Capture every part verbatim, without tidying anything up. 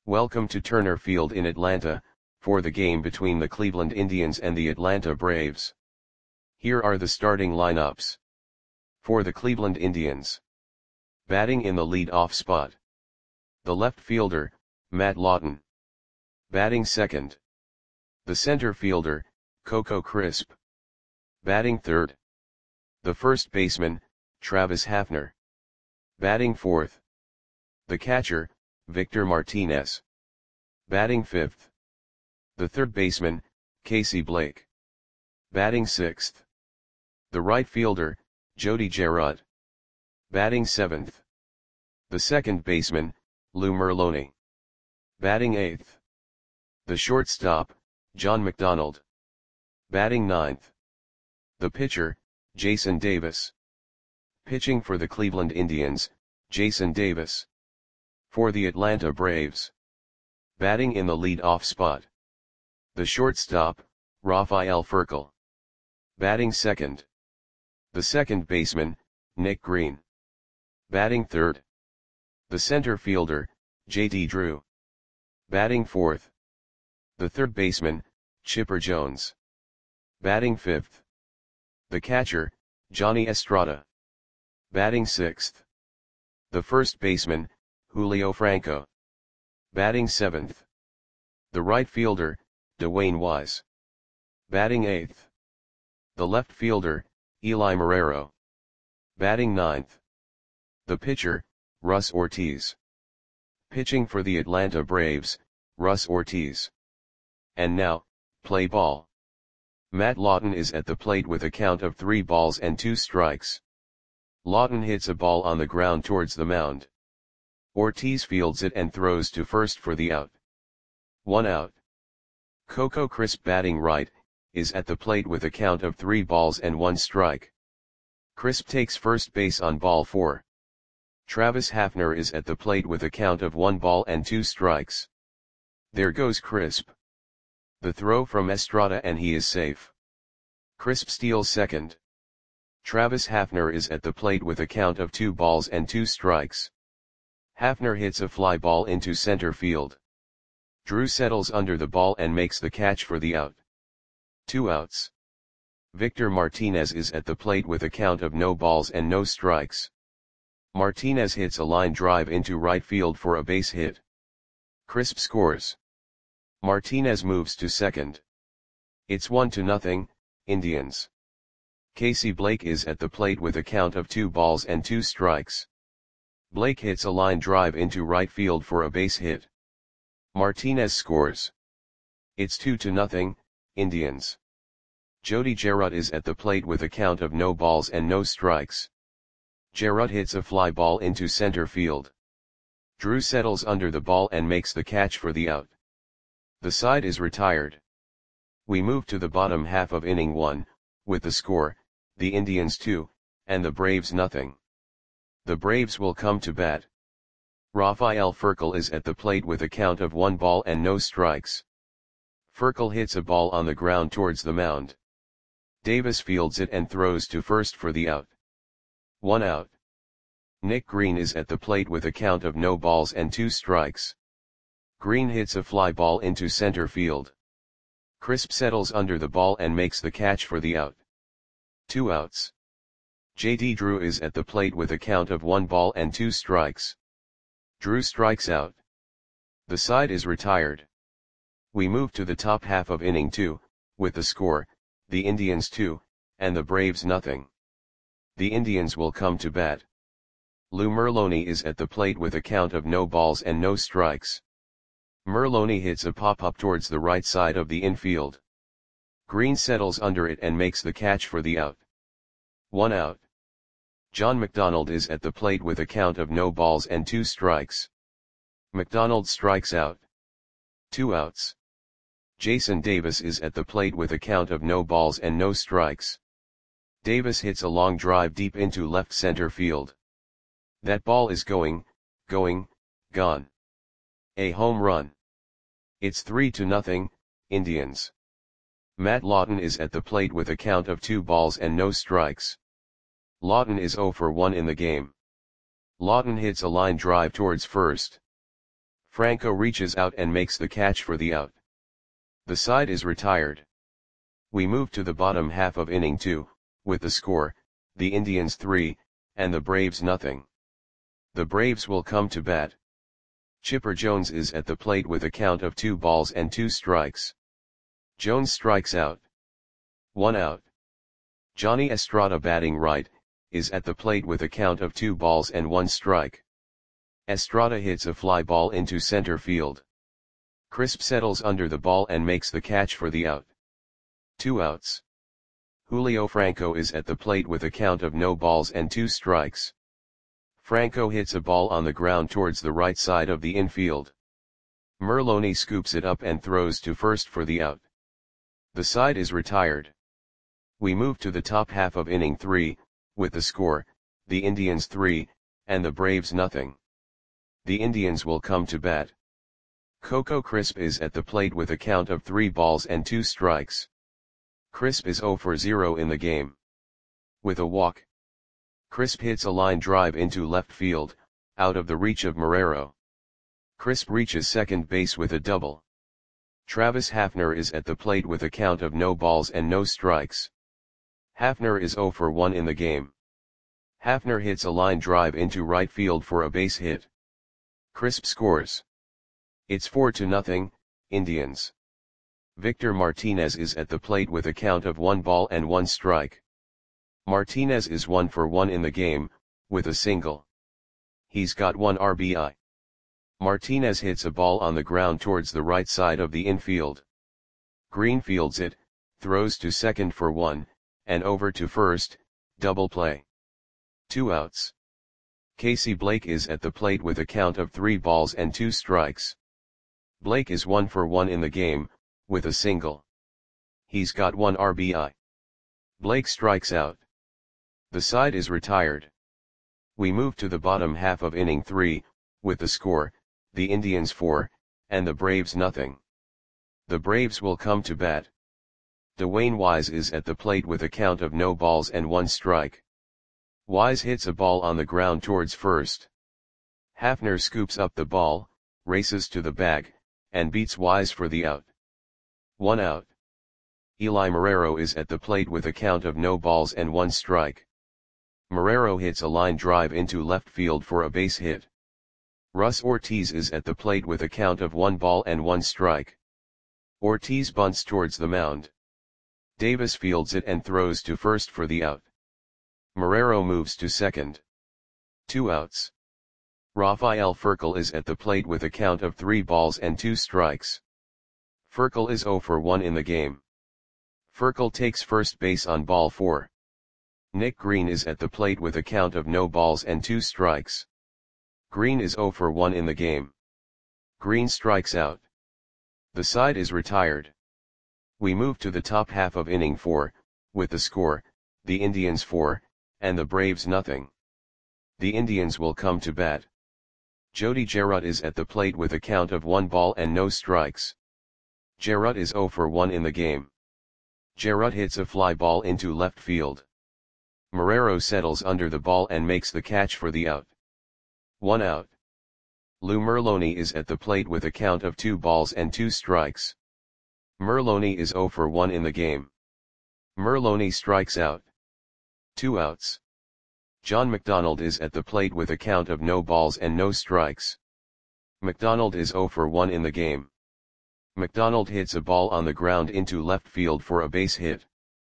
Welcome to Turner Field in Atlanta, for the game between the Cleveland Indians and the Atlanta Braves. Here are the starting lineups. For the Cleveland Indians. Batting in the lead-off spot. The left fielder, Matt Lawton. Batting second. The center fielder, Coco Crisp. Batting third. The first baseman, Travis Hafner. Batting fourth. The catcher, Victor Martinez. Batting fifth. The third baseman, Casey Blake. Batting sixth. The right fielder, Jody Gerard. Batting seventh. The second baseman, Lou Merloni. Batting eighth. The shortstop, John McDonald. Batting ninth. The pitcher, Jason Davis. Pitching for the Cleveland Indians, Jason Davis. For the Atlanta Braves. Batting in the lead-off spot. The shortstop, Rafael Furcal. Batting second. The second baseman, Nick Green. Batting third. The center fielder, J D Drew. Batting fourth. The third baseman, Chipper Jones. Batting fifth. The catcher, Johnny Estrada. Batting sixth. The first baseman, Julio Franco. Batting seventh. The right fielder, Dwayne Wise. Batting eighth. The left fielder, Eli Marrero. Batting ninth. The pitcher, Russ Ortiz. Pitching for the Atlanta Braves, Russ Ortiz. And now, play ball. Matt Lawton is at the plate with a count of three balls and two strikes. Lawton hits a ball on the ground towards the mound. Ortiz fields it and throws to first for the out. One out. Coco Crisp, batting right, is at the plate with a count of three balls and one strike. Crisp takes first base on ball four. Travis Hafner is at the plate with a count of one ball and two strikes. There goes Crisp. The throw from Estrada and he is safe. Crisp steals second. Travis Hafner is at the plate with a count of two balls and two strikes. Hafner hits a fly ball into center field. Drew settles under the ball and makes the catch for the out. Two outs. Victor Martinez is at the plate with a count of no balls and no strikes. Martinez hits a line drive into right field for a base hit. Crisp scores. Martinez moves to second. It's one to nothing, Indians. Casey Blake is at the plate with a count of two balls and two strikes. Blake hits a line drive into right field for a base hit. Martinez scores. It's two to nothing, Indians. Jody Gerard is at the plate with a count of no balls and no strikes. Gerard hits a fly ball into center field. Drew settles under the ball and makes the catch for the out. The side is retired. We move to the bottom half of inning one, with the score, the Indians two, and the Braves nothing. The Braves will come to bat. Rafael Furcal is at the plate with a count of one ball and no strikes. Furcal hits a ball on the ground towards the mound. Davis fields it and throws to first for the out. One out. Nick Green is at the plate with a count of no balls and two strikes. Green hits a fly ball into center field. Crisp settles under the ball and makes the catch for the out. Two outs. J D Drew is at the plate with a count of one ball and two strikes. Drew strikes out. The side is retired. We move to the top half of inning two, with the score, the Indians two, and the Braves nothing. The Indians will come to bat. Lou Merloni is at the plate with a count of no balls and no strikes. Merloni hits a pop-up towards the right side of the infield. Green settles under it and makes the catch for the out. One out. John McDonald is at the plate with a count of no balls and two strikes. McDonald strikes out. Two outs. Jason Davis is at the plate with a count of no balls and no strikes. Davis hits a long drive deep into left center field. That ball is going, going, gone. A home run. It's three to nothing, Indians. Matt Lawton is at the plate with a count of two balls and no strikes. Lawton is zero for one in the game. Lawton hits a line drive towards first. Franco reaches out and makes the catch for the out. The side is retired. We move to the bottom half of inning two, with the score, the Indians three, and the Braves nothing. The Braves will come to bat. Chipper Jones is at the plate with a count of two balls and two strikes. Jones strikes out. One out. Johnny Estrada, batting right, is at the plate with a count of two balls and one strike. Estrada hits a fly ball into center field. Crisp settles under the ball and makes the catch for the out. Two outs. Julio Franco is at the plate with a count of no balls and two strikes. Franco hits a ball on the ground towards the right side of the infield. Merloni scoops it up and throws to first for the out. The side is retired. We move to the top half of inning three, with the score, the Indians three, and the Braves nothing. The Indians will come to bat. Coco Crisp is at the plate with a count of three balls and two strikes. Crisp is zero for zero in the game. With a walk, Crisp hits a line drive into left field, out of the reach of Marrero. Crisp reaches second base with a double. Travis Hafner is at the plate with a count of no balls and no strikes. Hafner is zero for one in the game. Hafner hits a line drive into right field for a base hit. Crisp scores. It's four to nothing, Indians. Victor Martinez is at the plate with a count of one ball and one strike. Martinez is one for one in the game, with a single. He's got one R B I. Martinez hits a ball on the ground towards the right side of the infield. Green fields it, throws to second for one, and over to first, double play. Two outs. Casey Blake is at the plate with a count of three balls and two strikes. Blake is one for one in the game, with a single. He's got one R B I. Blake strikes out. The side is retired. We move to the bottom half of inning three, with the score, the Indians four, and the Braves nothing. The Braves will come to bat. Dwayne Wise is at the plate with a count of no balls and one strike. Wise hits a ball on the ground towards first. Hafner scoops up the ball, races to the bag, and beats Wise for the out. One out. Eli Marrero is at the plate with a count of no balls and one strike. Marrero hits a line drive into left field for a base hit. Russ Ortiz is at the plate with a count of one ball and one strike. Ortiz bunts towards the mound. Davis fields it and throws to first for the out. Marrero moves to second. Two outs. Rafael Furcal is at the plate with a count of three balls and two strikes. Furcal is zero for one in the game. Furcal takes first base on ball four. Nick Green is at the plate with a count of no balls and two strikes. Green is zero for one in the game. Green strikes out. The side is retired. We move to the top half of inning four, with the score, the Indians four, and the Braves nothing. The Indians will come to bat. Jody Jarrett is at the plate with a count of one ball and no strikes. Jarrett is zero for one in the game. Jarrett hits a fly ball into left field. Marrero settles under the ball and makes the catch for the out. One out. Lou Merloni is at the plate with a count of two balls and two strikes. Merloni is zero for one in the game. Merloni strikes out. Two outs. John McDonald is at the plate with a count of no balls and no strikes. McDonald is zero for one in the game. McDonald hits a ball on the ground into left field for a base hit.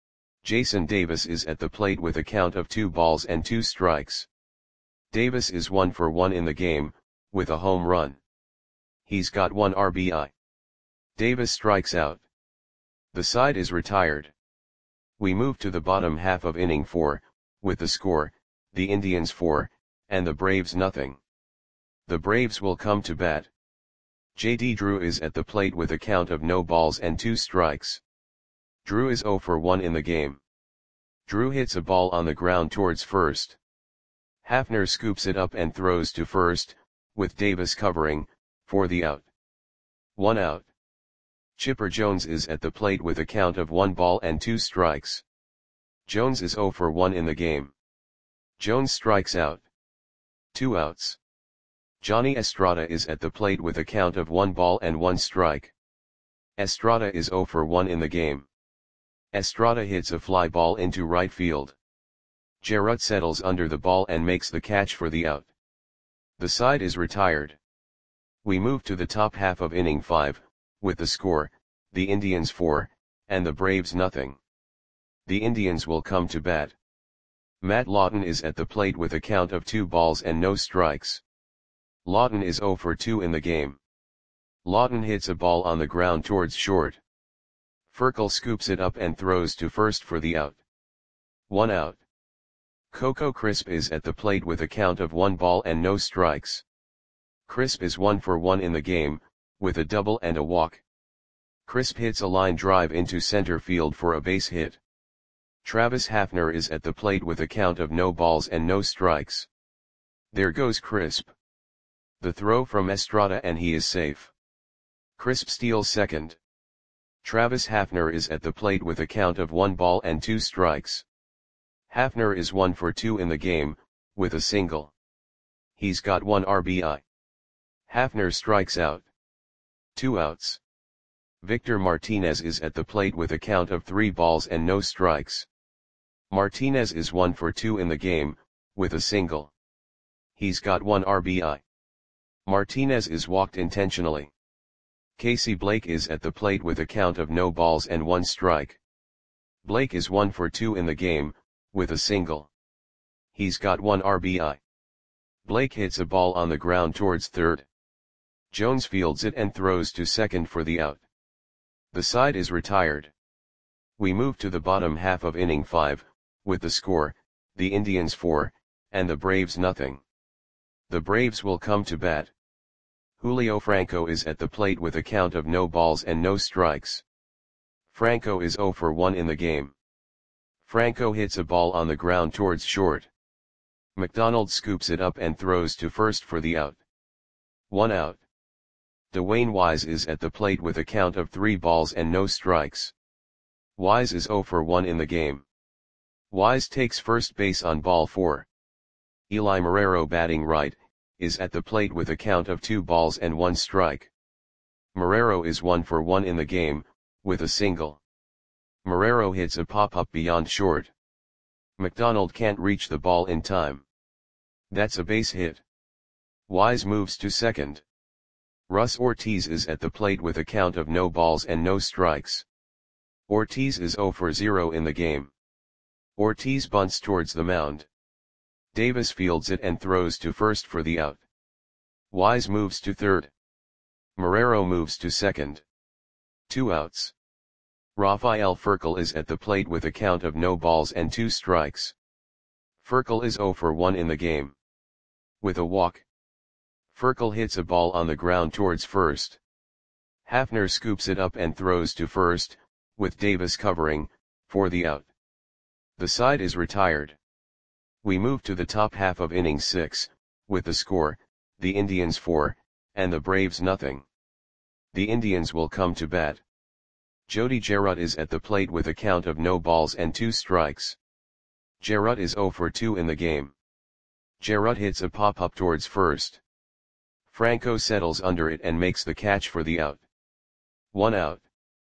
Jason Davis is at the plate with a count of two balls and two strikes. Davis is one for one in the game, with a home run. He's got one R B I. Davis strikes out. The side is retired. We move to the bottom half of inning four, with the score, the Indians four, and the Braves nothing. The Braves will come to bat. J D Drew is at the plate with a count of no balls and two strikes. Drew is zero for one in the game. Drew hits a ball on the ground towards first. Hafner scoops it up and throws to first, with Davis covering, for the out. One out. Chipper Jones is at the plate with a count of one ball and two strikes. Jones is zero for one in the game. Jones strikes out. Two outs. Johnny Estrada is at the plate with a count of one ball and one strike. Estrada is zero for one in the game. Estrada hits a fly ball into right field. Jarrett settles under the ball and makes the catch for the out. The side is retired. We move to the top half of inning five, with the score, the Indians four, and the Braves nothing. The Indians will come to bat. Matt Lawton is at the plate with a count of two balls and no strikes. Lawton is zero for two in the game. Lawton hits a ball on the ground towards short. Furcal scoops it up and throws to first for the out. One out. Coco Crisp is at the plate with a count of one ball and no strikes. Crisp is one for one in the game, with a double and a walk. Crisp hits a line drive into center field for a base hit. Travis Hafner is at the plate with a count of no balls and no strikes. There goes Crisp. The throw from Estrada and he is safe. Crisp steals second. Travis Hafner is at the plate with a count of one ball and two strikes. Hafner is one for two in the game, with a single. He's got one R B I. Hafner strikes out. Two outs. Victor Martinez is at the plate with a count of three balls and no strikes. Martinez is one for two in the game, with a single. He's got one R B I. Martinez is walked intentionally. Casey Blake is at the plate with a count of no balls and one strike. Blake is one for two in the game, with a single. He's got one R B I. Blake hits a ball on the ground towards third. Jones fields it and throws to second for the out. The side is retired. We move to the bottom half of inning five, with the score, the Indians four, and the Braves nothing. The Braves will come to bat. Julio Franco is at the plate with a count of no balls and no strikes. Franco is zero for one in the game. Franco hits a ball on the ground towards short. McDonald scoops it up and throws to first for the out. One out. Dwayne Wise is at the plate with a count of three balls and no strikes. Wise is zero for one in the game. Wise takes first base on ball four. Eli Marrero, batting right, is at the plate with a count of two balls and one strike. Marrero is one for one in the game, with a single. Marrero hits a pop-up beyond short. McDonald can't reach the ball in time. That's a base hit. Wise moves to second. Russ Ortiz is at the plate with a count of no balls and no strikes. Ortiz is zero for zero in the game. Ortiz bunts towards the mound. Davis fields it and throws to first for the out. Wise moves to third. Marrero moves to second. Two outs. Rafael Furcal is at the plate with a count of no balls and two strikes. Furcal is zero for one in the game. With a walk. Furcal hits a ball on the ground towards first. Hafner scoops it up and throws to first, with Davis covering, for the out. The side is retired. We move to the top half of inning six, with the score, the Indians four, and the Braves nothing. The Indians will come to bat. Jody Jarrett is at the plate with a count of no balls and two strikes. Jarrett is zero for two in the game. Jarrett hits a pop-up towards first. Franco settles under it and makes the catch for the out. One out.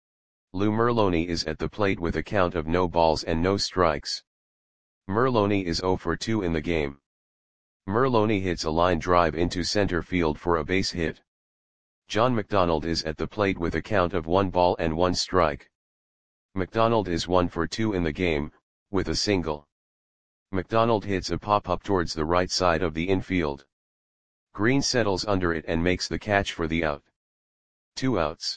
Lou Merloni is at the plate with a count of no balls and no strikes. Merloni is zero for two in the game. Merloni hits a line drive into center field for a base hit. John McDonald is at the plate with a count of one ball and one strike. McDonald is one for two in the game, with a single. McDonald hits a pop-up towards the right side of the infield. Green settles under it and makes the catch for the out. Two outs.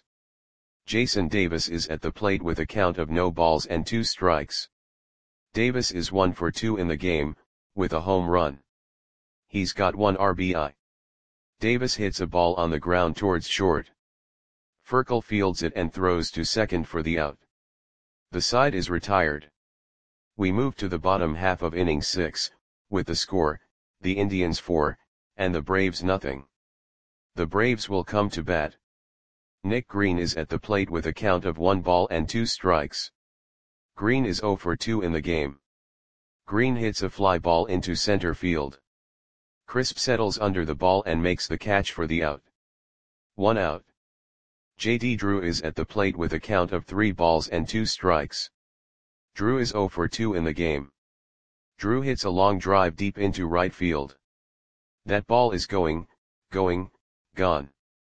Jason Davis is at the plate with a count of no balls and two strikes. Davis is one for two in the game, with a home run. He's got one R B I. Davis hits a ball on the ground towards short. Furcal fields it and throws to second for the out. The side is retired. We move to the bottom half of inning six, with the score, the Indians four, and the Braves nothing. The Braves will come to bat. Nick Green is at the plate with a count of one ball and two strikes. Green is zero for two in the game. Green hits a fly ball into center field. Crisp settles under the ball and makes the catch for the out. One out. J D Drew is at the plate with a count of three balls and two strikes. Drew is zero for two in the game. Drew hits a long drive deep into right field. That ball is going, going, gone.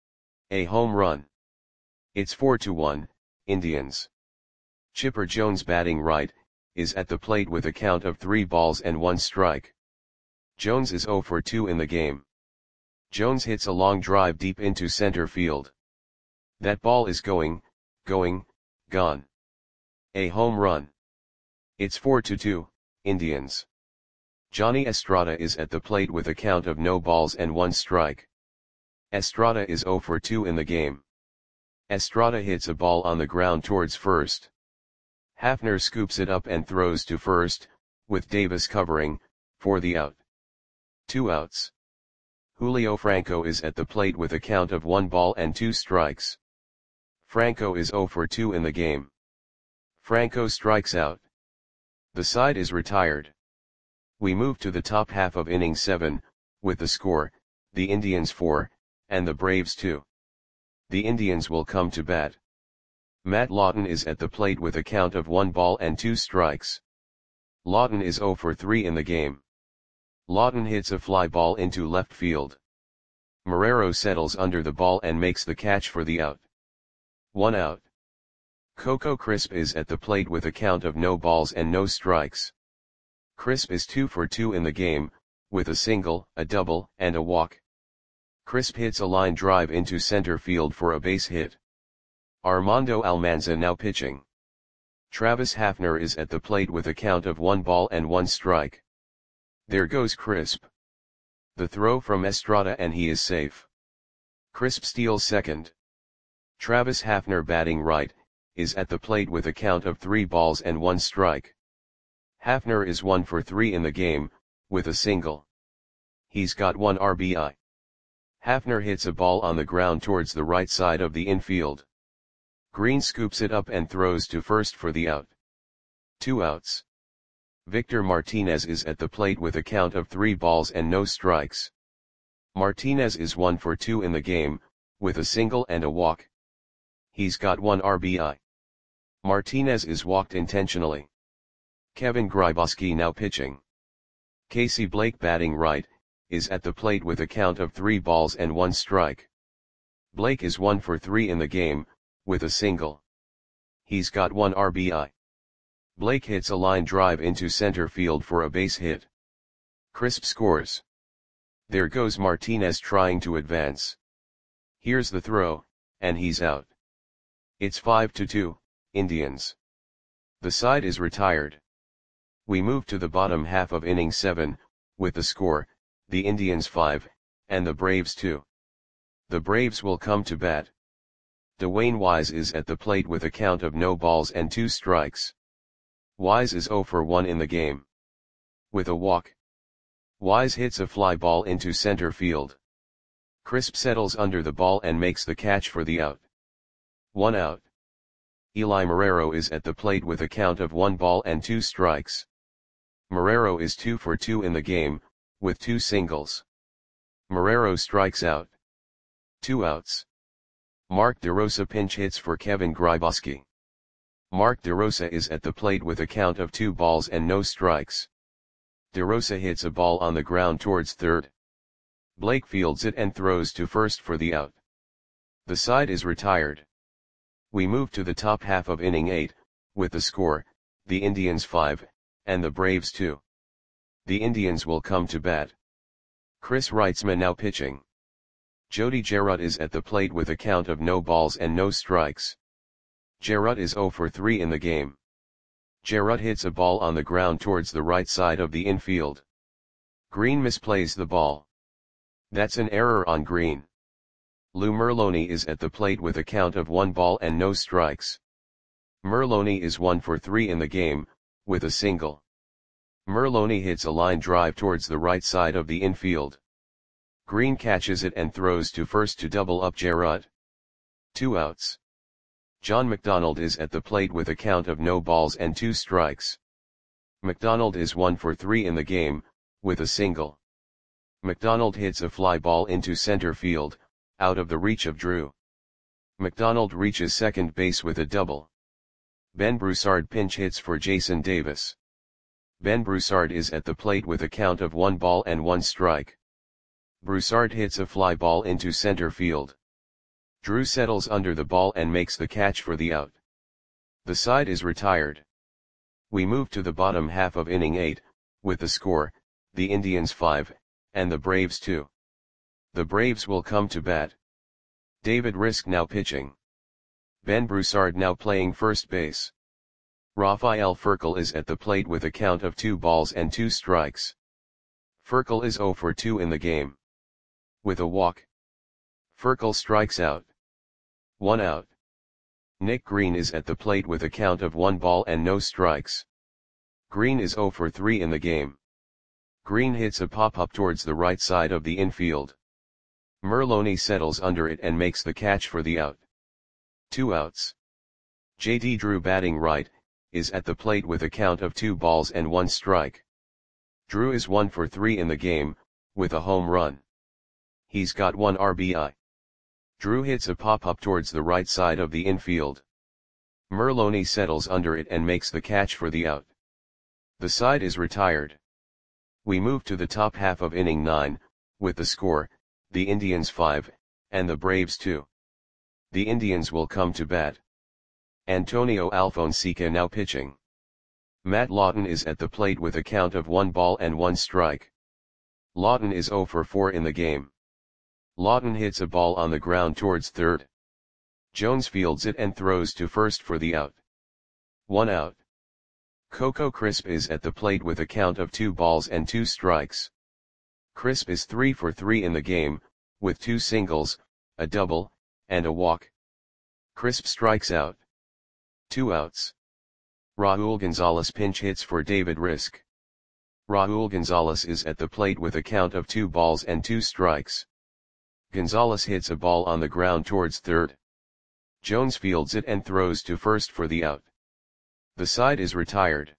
A home run. It's four to one, Indians. Chipper Jones, batting right, is at the plate with a count of three balls and one strike. Jones is zero for two in the game. Jones hits a long drive deep into center field. That ball is going, going, gone. A home run. It's four to two, Indians. Johnny Estrada is at the plate with a count of no balls and one strike. Estrada is zero for two in the game. Estrada hits a ball on the ground towards first. Hafner scoops it up and throws to first, with Davis covering, for the out. Two outs. Julio Franco is at the plate with a count of one ball and two strikes. Franco is zero for two in the game. Franco strikes out. The side is retired. We move to the top half of inning seven, with the score, the Indians four, and the Braves two. The Indians will come to bat. Matt Lawton is at the plate with a count of one ball and two strikes. Lawton is zero for three in the game. Lawton hits a fly ball into left field. Marrero settles under the ball and makes the catch for the out. One out. Coco Crisp is at the plate with a count of no balls and no strikes. Crisp is two for two in the game, with a single, a double, and a walk. Crisp hits a line drive into center field for a base hit. Armando Almanza now pitching. Travis Hafner is at the plate with a count of one ball and one strike. There goes Crisp. The throw from Estrada and he is safe. Crisp steals second. Travis Hafner, batting right, is at the plate with a count of three balls and one strike. Hafner is one for three in the game, with a single. He's got one R B I. Hafner hits a ball on the ground towards the right side of the infield. Green scoops it up and throws to first for the out. Two outs. Victor Martinez is at the plate with a count of three balls and no strikes. Martinez is one for two in the game, with a single and a walk. He's got one R B I. Martinez is walked intentionally. Kevin Grybauski now pitching. Casey Blake, batting right, is at the plate with a count of three balls and one strike. Blake is one for three in the game, with a single. He's got one R B I. Blake hits a line drive into center field for a base hit. Crisp scores. There goes Martinez trying to advance. Here's the throw, and he's out. It's five to two, Indians. The side is retired. We move to the bottom half of inning seven, with the score, the Indians five, and the Braves two. The Braves will come to bat. Dwayne Wise is at the plate with a count of no balls and two strikes. Wise is zero for one in the game. With a walk. Wise hits a fly ball into center field. Crisp settles under the ball and makes the catch for the out. One out. Eli Marrero is at the plate with a count of one ball and two strikes. Marrero is two for two in the game, with two singles. Marrero strikes out. Two outs. Mark DeRosa pinch hits for Kevin Grybauski. Mark DeRosa is at the plate with a count of two balls and no strikes. DeRosa hits a ball on the ground towards third. Blake fields it and throws to first for the out. The side is retired. We move to the top half of inning eight, with the score, the Indians five, and the Braves two. The Indians will come to bat. Chris Reitzman now pitching. Jody Gerard is at the plate with a count of no balls and no strikes. Gerard is zero for three in the game. Gerard hits a ball on the ground towards the right side of the infield. Green misplays the ball. That's an error on Green. Lou Merloni is at the plate with a count of one ball and no strikes. Merloni is one for three in the game, with a single. Merloni hits a line drive towards the right side of the infield. Green catches it and throws to first to double up Gerard. Two outs. John McDonald is at the plate with a count of no balls and two strikes. McDonald is one for three in the game, with a single. McDonald hits a fly ball into center field, out of the reach of Drew. McDonald reaches second base with a double. Ben Broussard pinch hits for Jason Davis. Ben Broussard is at the plate with a count of one ball and one strike. Broussard hits a fly ball into center field. Drew settles under the ball and makes the catch for the out. The side is retired. We move to the bottom half of inning eight, with the score, the Indians five, and the Braves two. The Braves will come to bat. David Risk now pitching. Ben Broussard now playing first base. Rafael Furcal is at the plate with a count of two balls and two strikes. Furcal is zero for two in the game. With a walk. Furcal strikes out. One out. Nick Green is at the plate with a count of one ball and no strikes. Green is zero for three in the game. Green hits a pop-up towards the right side of the infield. Merloni settles under it and makes the catch for the out. Two outs. J D Drew batting right, is at the plate with a count of two balls and one strike. Drew is one for three in the game, with a home run. He's got one R B I. Drew hits a pop-up towards the right side of the infield. Merloni settles under it and makes the catch for the out. The side is retired. We move to the top half of inning nine, with the score, the Indians five, and the Braves two. The Indians will come to bat. Antonio Alfonseca now pitching. Matt Lawton is at the plate with a count of one ball and one strike. Lawton is zero for four in the game. Lawton hits a ball on the ground towards third. Jones fields it and throws to first for the out. One out. Coco Crisp is at the plate with a count of two balls and two strikes. Crisp is three for three in the game, with two singles, a double, and a walk. Crisp strikes out. Two outs. Raul Gonzalez pinch hits for David Risk. Raul Gonzalez is at the plate with a count of two balls and two strikes. Gonzalez hits a ball on the ground towards third. Jones fields it and throws to first for the out. The side is retired.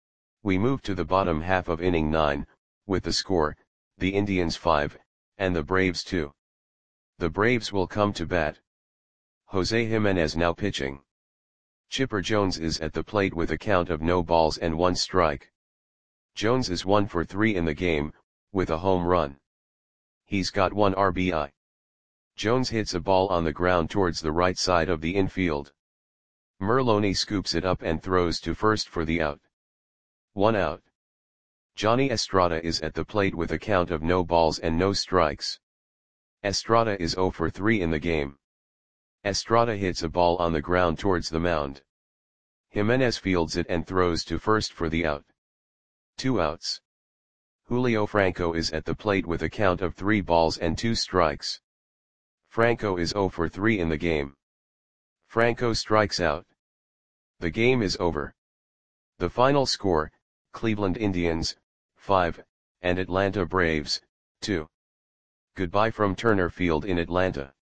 We move to the bottom half of inning nine, with the score, the Indians five, and the Braves two. The Braves will come to bat. Jose Jimenez now pitching. Chipper Jones is at the plate with a count of no balls and one strike. Jones is one for three in the game, with a home run. He's got one R B I. Jones hits a ball on the ground towards the right side of the infield. Merloni scoops it up and throws to first for the out. One out. Johnny Estrada is at the plate with a count of no balls and no strikes. Estrada is zero for three in the game. Estrada hits a ball on the ground towards the mound. Jimenez fields it and throws to first for the out. Two outs. Julio Franco is at the plate with a count of three balls and two strikes. Franco is zero for three in the game. Franco strikes out. The game is over. The final score, Cleveland Indians, five, and Atlanta Braves, two. Goodbye from Turner Field in Atlanta.